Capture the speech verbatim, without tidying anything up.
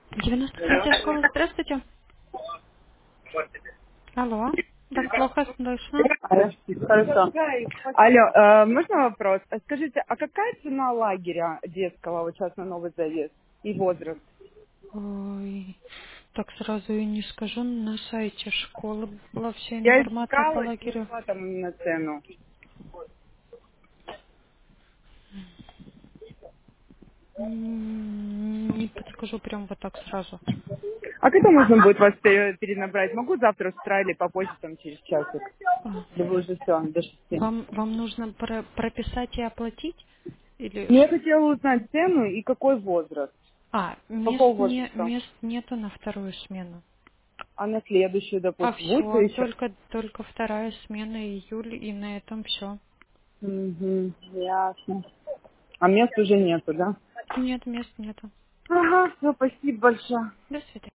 девяносто третья школа, здравствуйте. Алло, так плохо слышно. Алло, хорошо. Алло, э, можно вопрос? А скажите, а какая цена лагеря детского вот сейчас на Новый Завет и возраст? Ой, так сразу и не скажу, на сайте школы была вся Я информация по искала и лагерю. нашла там именно цену. М, Не подскажу прям вот так сразу. А когда можно будет вас пере- перенабрать? Могу завтра с утра или попозже, там, через часик? А, Или вы уже все, до шести? Вам, вам нужно про- прописать и оплатить? Или... Ну, я ш- хотела узнать цену и какой возраст. А, мест, Какого не, возраста? мест нету на вторую смену. А на следующую, А допустим, будет все, еще? только, только вторая смена июль, и на этом все. Угу, ясно. А мест уже нету, да? Нет, мест нету. Ага, все, спасибо большое. До свидания.